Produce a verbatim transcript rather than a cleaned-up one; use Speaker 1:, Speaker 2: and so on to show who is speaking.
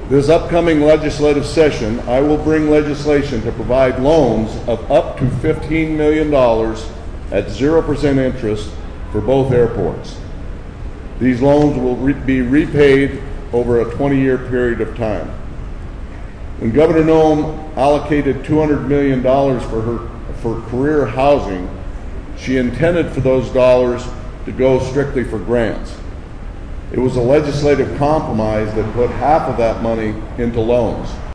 Speaker 1: This upcoming legislative session, I will bring legislation to provide loans of up to fifteen million dollars at zero percent interest for both airports. These loans will re- be repaid over a twenty-year period of time. When Governor Noem allocated two hundred million dollars for her for career housing, she intended for those dollars to go strictly for grants. It was a legislative compromise that put half of that money into loans.